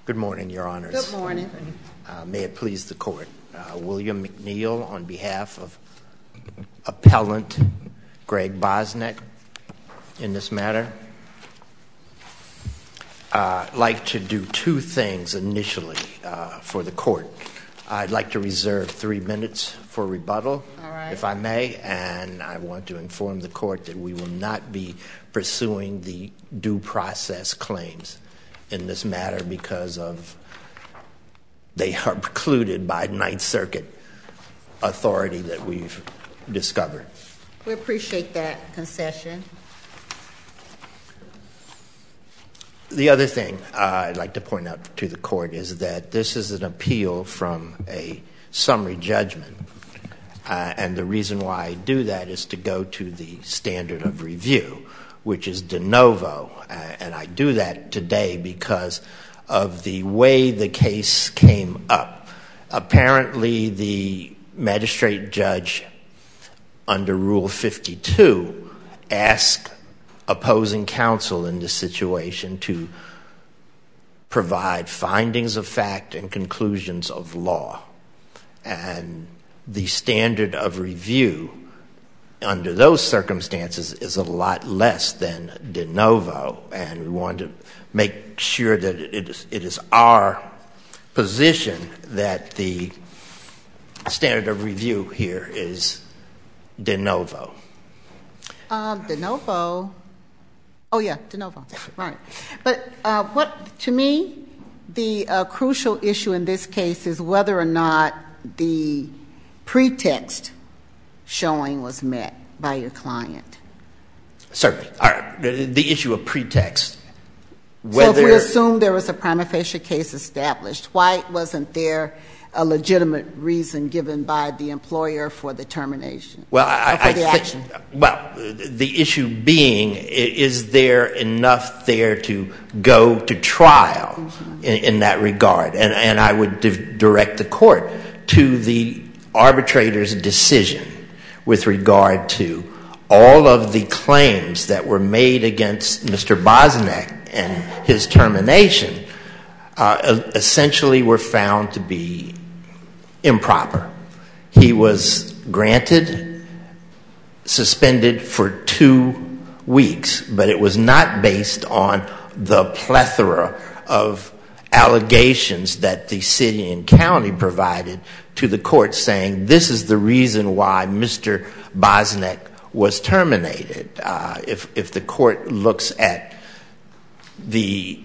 Good morning, Your Honors. Good morning. May it please the Court. William McNeil on behalf of Appellant Greg Bosniak in this matter. I'd like to do two things initially for the Court. I'd like to reserve 3 minutes for rebuttal, if I may, and I want to inform the Court that we will not be pursuing the due process claims in this matter because they are precluded by Ninth Circuit authority that we've discovered. We appreciate that concession. The other thing I'd like to point out to the Court is that this is an appeal from a summary judgment, and the reason why I do that is to go to the standard of review, which is de novo, and I do that today because of the way the case came up. Apparently, the magistrate judge under Rule 52 asked opposing counsel in this situation to provide findings of fact and conclusions of law, and the standard of review under those circumstances is a lot less than de novo, and we want to make sure that it is our position that the standard of review here is de novo. De novo. Oh yeah, de novo. Right. But what to me the crucial issue in this case is whether or not the pretext showing was met by your client. Certainly. All right. The issue of pretext. So if we assume there was a prima facie case established, why wasn't there a legitimate reason given by the employer for the termination? Well, action? Well, the issue being, is there enough there to go to trial in that regard? And I would direct the Court to the arbitrator's decision with regard to all of the claims that were made against Mr. Bosniak and his termination essentially were found to be improper. He was granted suspended for 2 weeks, but it was not based on the plethora of allegations that the city and county provided to the Court saying this is the reason why Mr. Bosniak was terminated. If the Court looks at the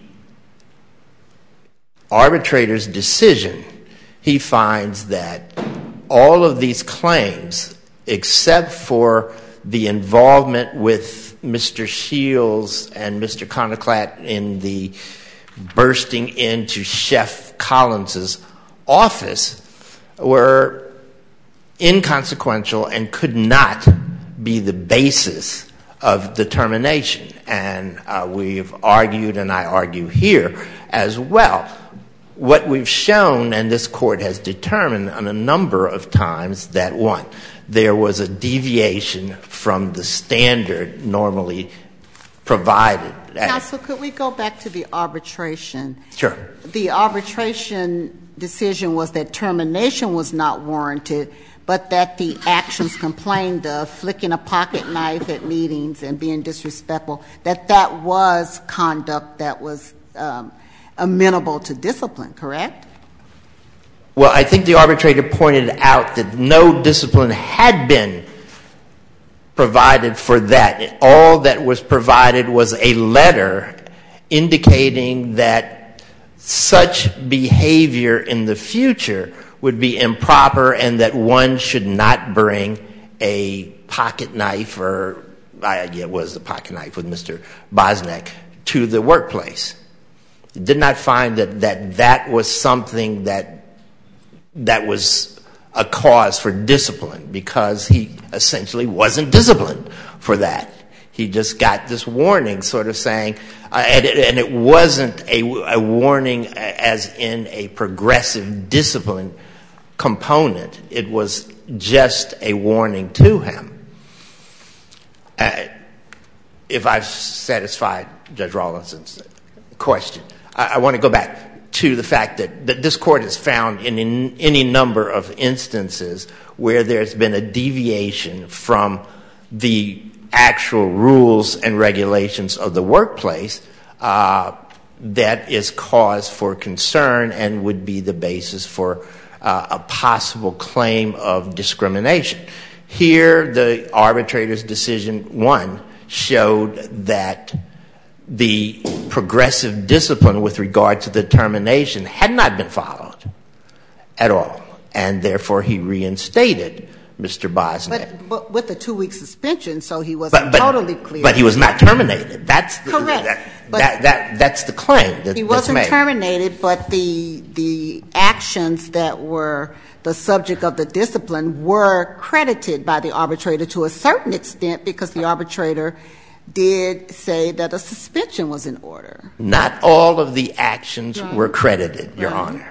arbitrator's decision, he finds that all of these claims, except for the involvement with Mr. Shields and Mr. Conoclat in the bursting into Chef Collins's office, were inconsequential and could not be the basis of the termination. And we've argued, and I argue here as well, what we've shown, and this Court has determined on a number of times, that one, there was a deviation from the standard normally provided. Counsel, could we go back to the arbitration? Sure. The arbitration decision was that termination was not warranted, but that the actions complained of, flicking a pocket knife at meetings and being disrespectful, that was conduct that was amenable to discipline, correct? Well, I think the arbitrator pointed out that no discipline had been provided for that. All that was provided was a letter indicating that such behavior in the future would be improper and that one should not bring a pocket knife, or it was a pocket knife with Mr. Bosniak, to the workplace. Did not find that was something that was a cause for discipline, because he essentially wasn't disciplined for that. He just got this warning sort of saying, and it wasn't a warning as in a progressive discipline component. It was just a warning to him. If I've satisfied Judge Rawlinson's question, I want to go back to the fact that this court has found in any number of instances where there's been a deviation from the actual rules and regulations of the workplace that is cause for concern and would be the basis for a possible claim of discrimination. Here, the arbitrator's decision, one, showed that the progressive discipline with regard to the termination had not been followed at all, and therefore he reinstated Mr. Bosnick. But with a 2-week suspension, so he wasn't totally clear. But he was not terminated. That's correct. That's the claim that's he wasn't made. terminated, but the actions that were the subject of the discipline were credited by the arbitrator to a certain extent because the arbitrator did say that a suspension was in order. Not all of the actions were credited, Your Honor.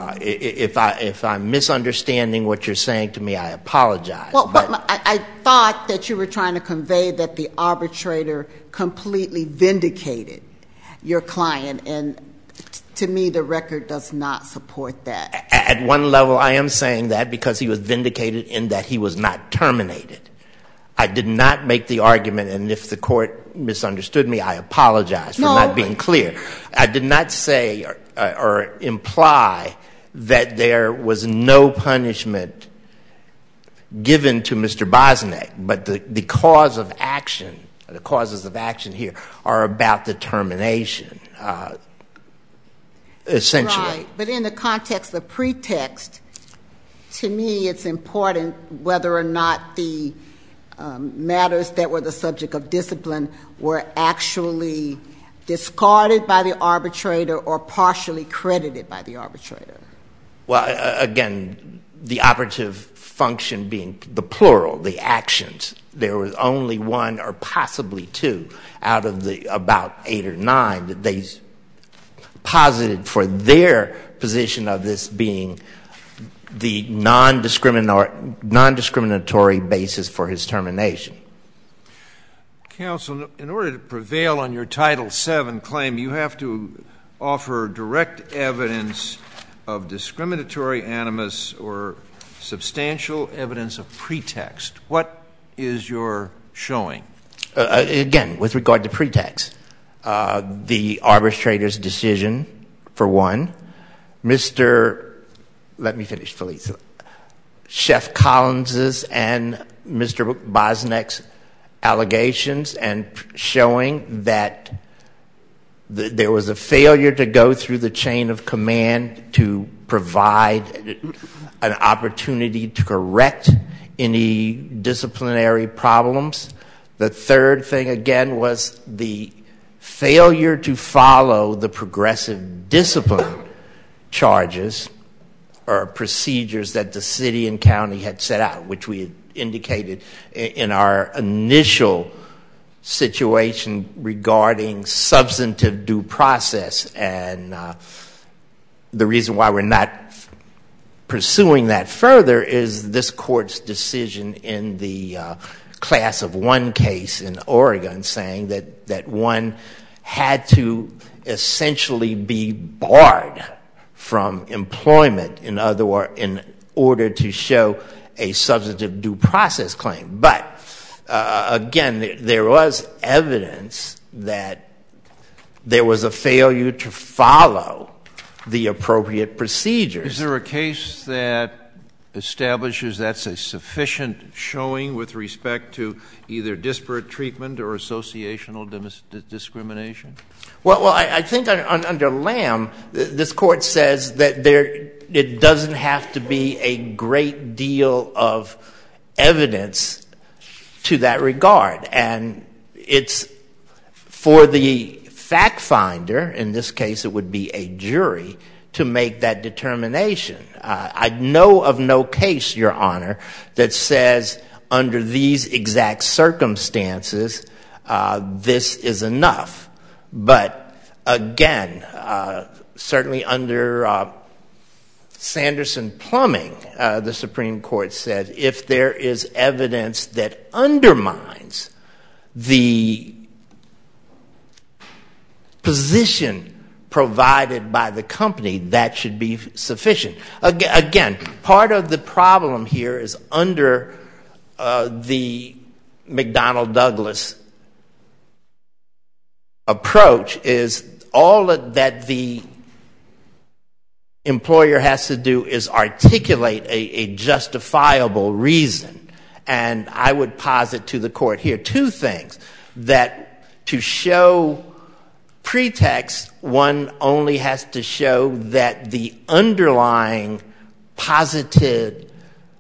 If I'm misunderstanding what you're saying to me, I apologize. Well, but I thought that you were trying to convey that the arbitrator completely vindicated your client, and to me, the record does not support that. At one level, I am saying that because he was vindicated in that he was not terminated. I did not make the argument, and if the court misunderstood me, I apologize for not being clear. I did not say or imply that there was no punishment given to Mr. Bosnick, but the cause of action, the causes of action here are about the termination, essentially. Right, but in the context of pretext, to me it's important whether or not the matters that were the subject of discipline were actually discarded by the arbitrator or partially credited by the arbitrator. Well, again, the operative function being the plural, the actions. There was only one or possibly two out of the about 8 or 9 that they posited for their position of this being the non-discriminatory basis for his termination. Counsel, in order to prevail on your Title VII claim, you have to offer direct evidence of discriminatory animus or substantial evidence of pretext. What is your showing? Again, with regard to pretext, the arbitrator's decision, for one, let me finish, please. Chef Collins's and Mr. Bosnick's allegations and showing that there was a failure to go through the chain of command to provide an opportunity to correct any disciplinary problems. The third thing, again, was the failure to follow the progressive discipline charges or procedures that the city and county had set out, which we had indicated in our initial situation regarding substantive due process. And the reason why we're not pursuing that further is this court's decision in the class of 1 case in Oregon saying that one had to essentially be barred from employment in order to show a substantive due process claim. But again, there was evidence that there was a failure to follow the appropriate procedures. Is there a case that establishes that's a sufficient showing with respect to either disparate treatment or associational discrimination? Well, I think under Lamb, this court says that it doesn't have to be a great deal of evidence to that regard. And it's for the fact finder, in this case it would be a jury, to make that determination. I know of no case, Your Honor, that says under these exact circumstances this is enough. But again, certainly under Sanderson Plumbing, the Supreme Court said if there is evidence that undermines the position provided by the company, that should be sufficient. Again, part of the problem here is under the McDonnell-Douglas approach is all that the employer has to do is articulate a justifiable reason. And I would posit to the court here two things: that to show pretext, one only has to show that the underlying positive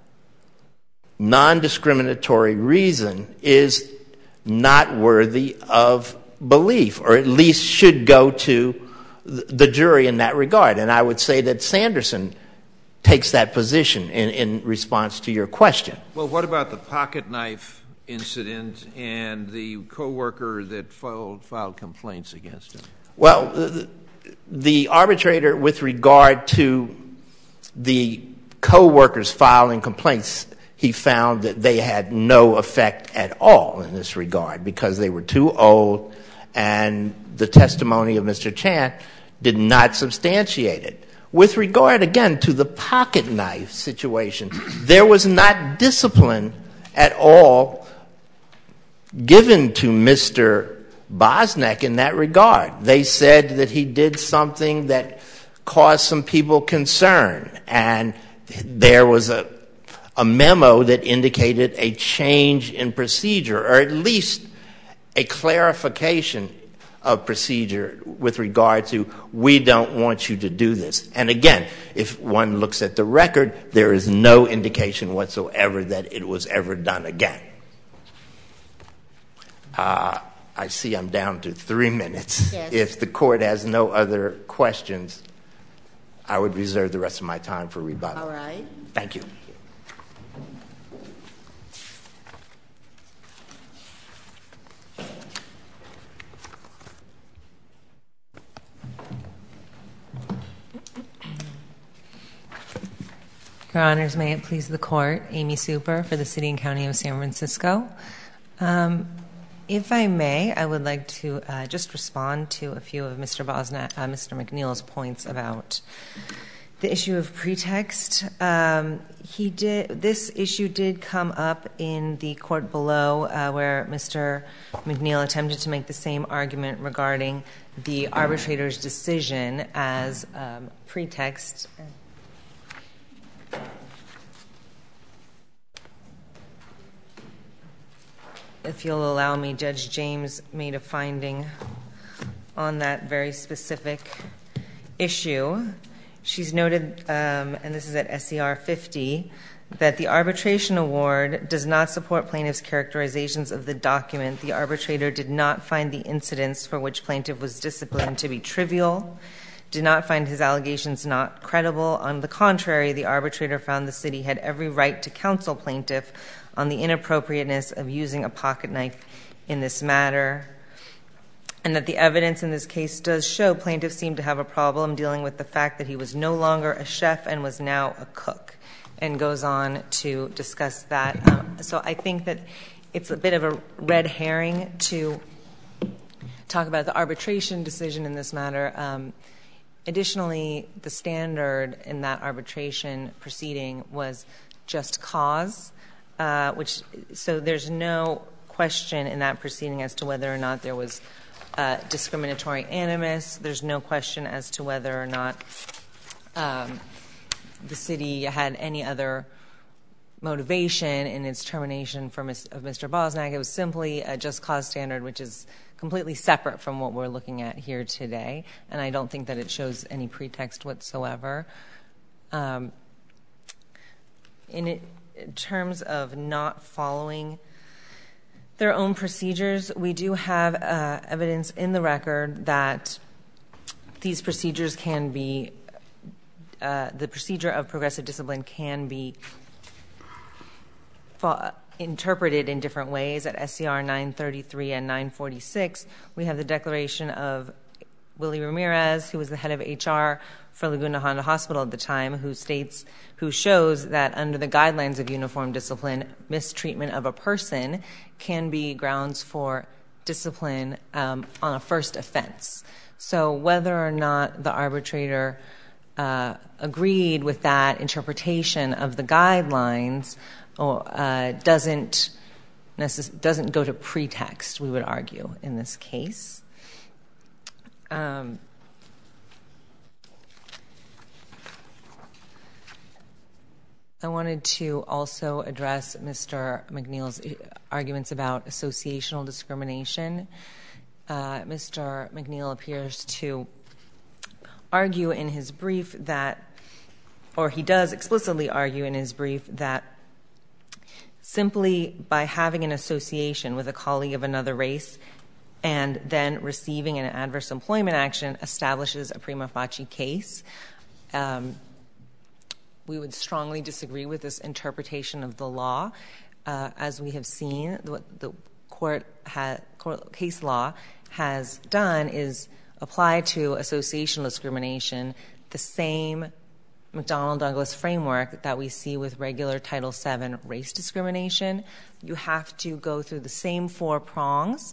non-discriminatory reason is not worthy of belief, or at least should go to the jury in that regard. And I would say that Sanderson takes that position in response to your question. Well, what about the pocket knife incident and the coworker that filed complaints against him? Well, the arbitrator, with regard to the coworkers filing complaints, he found that they had no effect at all in this regard because they were too old, and the testimony of Mr. Chant did not substantiate it. With regard, again, to the pocket knife situation, there was not discipline at all given to Mr. Bosnack in that regard. They said that he did something that caused some people concern, and there was a memo that indicated a change in procedure, or at least a clarification of procedure with regard to, we don't want you to do this. And again, if one looks at the record, there is no indication whatsoever that it was ever done again. I see I'm down to 3 minutes. Yes. If the court has no other questions, I would reserve the rest of my time for rebuttal. All right. Thank you. Your Honors, may it please the Court, Amy Super for the City and County of San Francisco. If I may, I would like to just respond to a few of Mr. McNeil's points about the issue of pretext. This issue did come up in the court below, where Mr. McNeil attempted to make the same argument regarding the arbitrator's decision as pretext. If you'll allow me, Judge James made a finding on that very specific issue. She's noted, and this is at SCR 50, that the arbitration award does not support plaintiff's characterizations of the document. The arbitrator did not find the incidents for which plaintiff was disciplined to be trivial, did not find his allegations not credible. On the contrary, the arbitrator found the city had every right to counsel plaintiff on the inappropriateness of using a pocket knife in this matter, and that the evidence in this case does show plaintiff seemed to have a problem dealing with the fact that he was no longer a chef and was now a cook, and goes on to discuss that. So I think that it's a bit of a red herring to talk about the arbitration decision in this matter. Additionally, the standard in that arbitration proceeding was just cause, so there's no question in that proceeding as to whether or not there was discriminatory animus. There's no question as to whether or not the city had any other motivation in its termination of Mr. Bosnack. It was simply a just cause standard, which is completely separate from what we're looking at here today, and I don't think that it shows any pretext whatsoever. In terms of not following their own procedures, we do have evidence in the record that these procedures can be, the procedure of progressive discipline can be interpreted in different ways. At SCR 933 and 946, we have the declaration of Willie Ramirez, who was the head of HR for Laguna Honda Hospital at the time, who shows that under the guidelines of uniform discipline, mistreatment of a person can be grounds for discipline on a first offense. So whether or not the arbitrator agreed with that interpretation of the guidelines doesn't go to pretext, we would argue, in this case. I wanted to also address Mr. McNeil's arguments about associational discrimination. Mr. McNeil appears to argue in his brief that, or he does explicitly argue in his brief, that simply by having an association with a colleague of another race and then receiving an adverse employment action establishes a prima facie case. We would strongly disagree with this interpretation of the law. As we have seen, what the court case law has done is apply to associational discrimination the same McDonnell-Douglas framework that we see with regular Title VII race discrimination. You have to go through the same 4 prongs,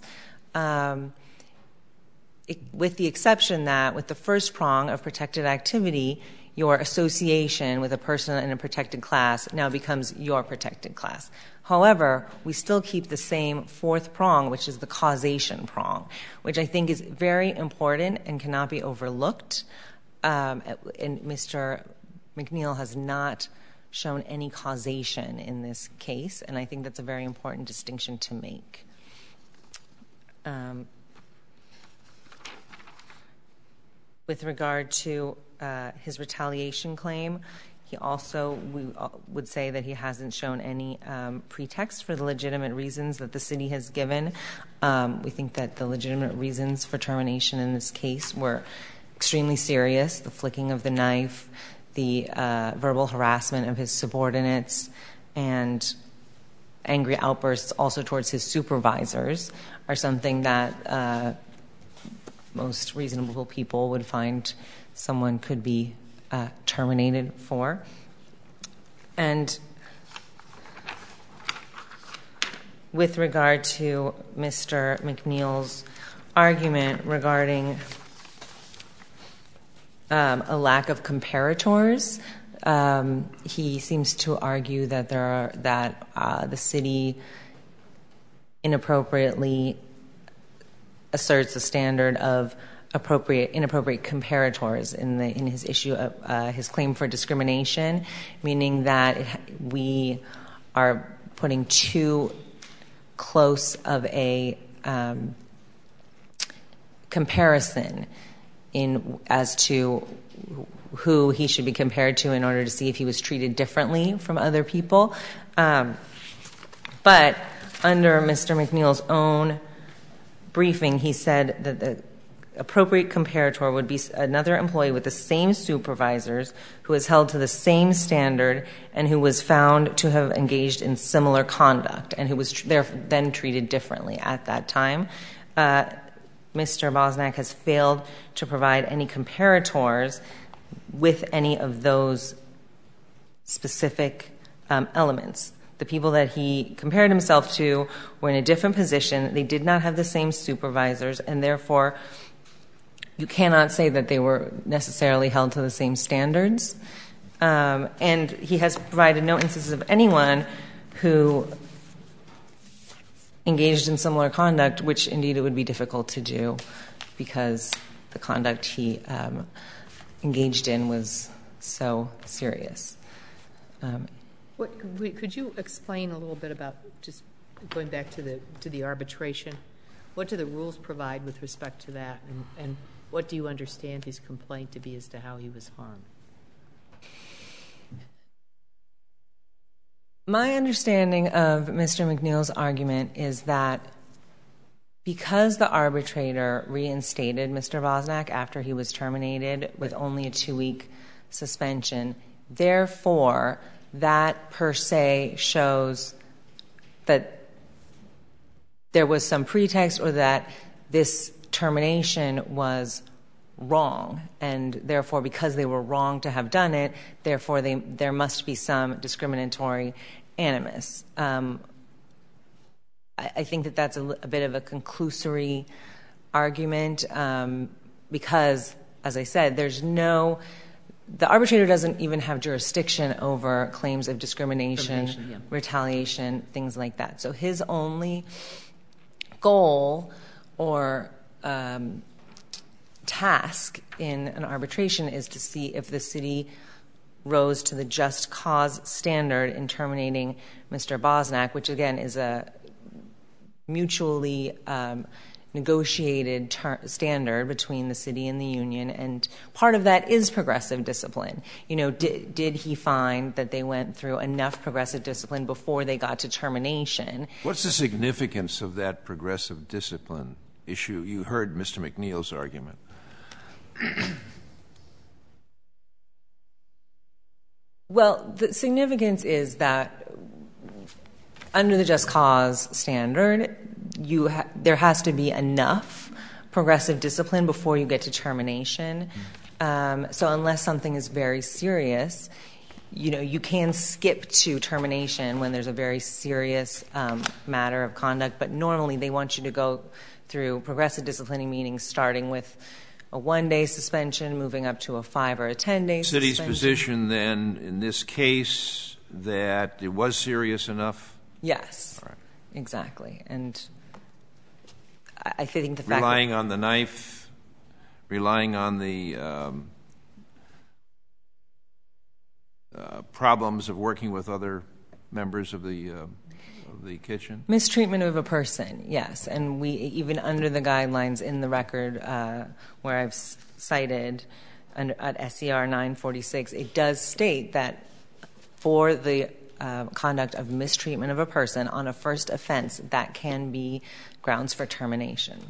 with the exception that with the first prong of protected activity, your association with a person in a protected class now becomes your protected class. However, we still keep the same 4th prong, which is the causation prong, which I think is very important and cannot be overlooked. And Mr. McNeil has not shown any causation in this case, and I think that's a very important distinction to make. With regard to his retaliation claim, we would say that he hasn't shown any pretext for the legitimate reasons that the city has given. We think that the legitimate reasons for termination in this case were extremely serious: the flicking of the knife, the verbal harassment of his subordinates, and angry outbursts also towards his supervisors are something that most reasonable people would find someone could be terminated for. And with regard to Mr. McNeil's argument regarding a lack of comparators, he seems to argue that the city inappropriately asserts a standard of inappropriate comparators in his issue of his claim for discrimination, meaning that we are putting too close of a comparison as to who he should be compared to in order to see if he was treated differently from other people. But under Mr. McNeil's own briefing, he said that the appropriate comparator would be another employee with the same supervisors who was held to the same standard and who was found to have engaged in similar conduct and who was then treated differently at that time. Mr. Bosnack has failed to provide any comparators with any of those specific elements. The people that he compared himself to were in a different position. They did not have the same supervisors, and therefore you cannot say that they were necessarily held to the same standards. And he has provided no instances of anyone who engaged in similar conduct, which indeed it would be difficult to do because the conduct he engaged in was so serious. Could you explain a little bit about, just going back to the arbitration, what do the rules provide with respect to that, and what do you understand his complaint to be as to how he was harmed? My understanding of Mr. McNeil's argument is that because the arbitrator reinstated Mr. Bosnack after he was terminated with only a 2-week suspension, therefore that per se shows that there was some pretext or that this termination was wrong, and therefore because they were wrong to have done it, therefore there must be some discriminatory animus. I think that that's a bit of a conclusory argument. because, as I said, the arbitrator doesn't even have jurisdiction over claims of discrimination, retaliation, things like that. So his only goal or task in an arbitration is to see if the city rose to the just cause standard in terminating Mr. Bosnack, which again is a mutually negotiated standard between the city and the union, and part of that is progressive discipline. Did he find that they went through enough progressive discipline before they got to termination? What's the significance of that progressive discipline issue? You heard Mr. McNeil's argument. Well, the significance is that under the just cause standard, there has to be enough progressive discipline before you get to termination. So unless something is very serious, you can skip to termination when there's a very serious matter of conduct, but normally they want you to go through progressive disciplining meetings starting with a 1-day suspension, moving up to a 5 or a 10-day suspension. City's position then in this case that it was serious enough? Yes, all right. Exactly. And I think the fact relying on the knife, relying on the problems of working with other members of the kitchen? Mistreatment of a person, yes. And we, even under the guidelines in the record where I've cited at SCR 946, it does state that for the conduct of mistreatment of a person on a first offense, that can be grounds for termination.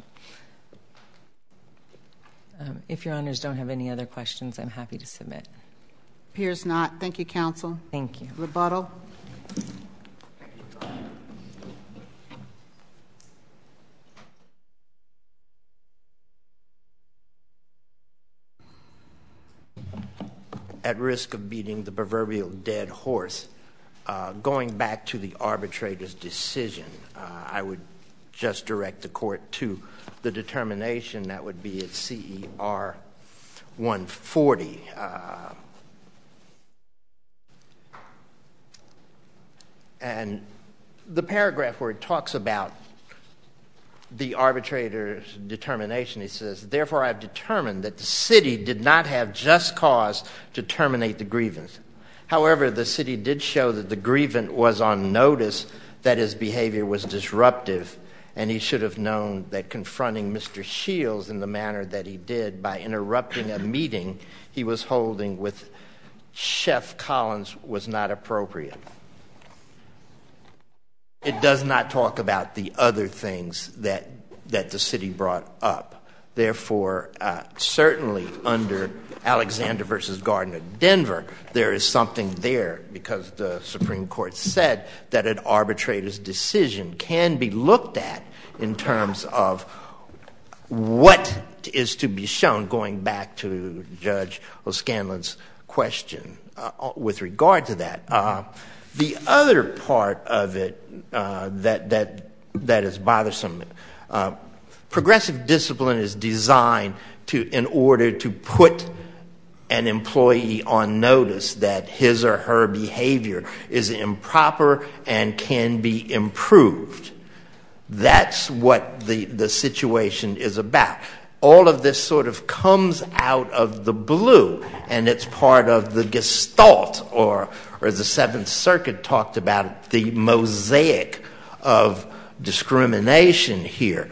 If your honors don't have any other questions, I'm happy to submit. Appears not. Thank you, counsel. Thank you. Rebuttal. At risk of beating the proverbial dead horse, going back to the arbitrator's decision, I would just direct the court to the determination that would be at CER 140. And the paragraph where it talks about the arbitrator's determination, he says, therefore I've determined that the city did not have just cause to terminate the grievance. However, the city did show that the grievant was on notice that his behavior was disruptive, and he should have known that confronting Mr. Shields in the manner that he did by interrupting a meeting he was holding with Chef Collins was not appropriate. It does not talk about the other things that the city brought up. Therefore, certainly under Alexander versus Gardner Denver, there is something there because the Supreme Court said that an arbitrator's decision can be looked at in terms of what is to be shown, going back to Judge O'Scanlan's question with regard to that. The other part of it that is bothersome, progressive discipline is designed in order to put an employee on notice that his or her behavior is improper and can be improved. That's what the situation is about. All of this sort of comes out of the blue, and it's part of the gestalt, or the Seventh Circuit talked about it, the mosaic of discrimination here.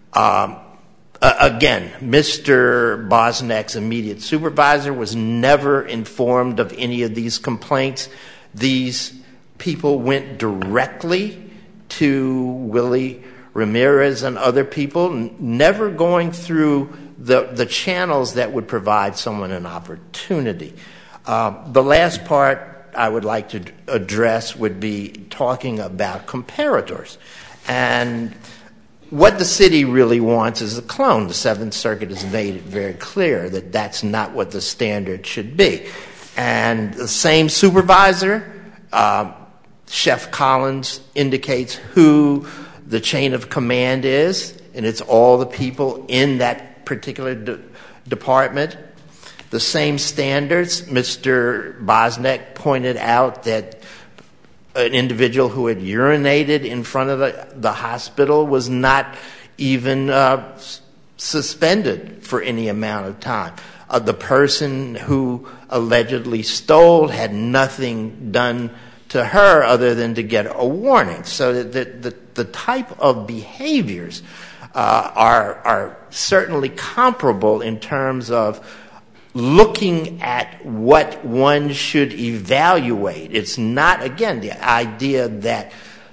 Again, Mr. Bosnack's immediate supervisor was never informed of any of these complaints. These people went directly to Willie Ramirez and other people, never going through the channels that would provide someone an opportunity. The last part I would like to address would be talking about comparators. And what the city really wants is a clone. The Seventh Circuit has made it very clear that that's not what the standard should be. And the same supervisor, Chef Collins, indicates who the chain of command is, and it's all the people in that particular department. The same standards. Mr. Bosnick pointed out that an individual who had urinated in front of the hospital was not even suspended for any amount of time. The person who allegedly stole had nothing done to her other than to get a warning. So the type of behaviors are certainly comparable in terms of looking at what one should evaluate. It's not, again, the idea that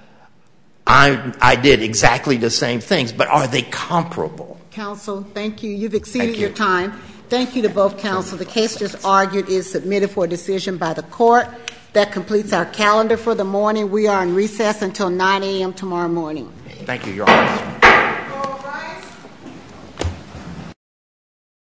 I did exactly the same things, but are they comparable? Counsel, thank you. You've exceeded your time. Thank you to both counsel. The case just argued is submitted for a decision by the court. That completes our calendar for the morning. We are in recess until 9 a.m. tomorrow morning. Thank you, Your Honor.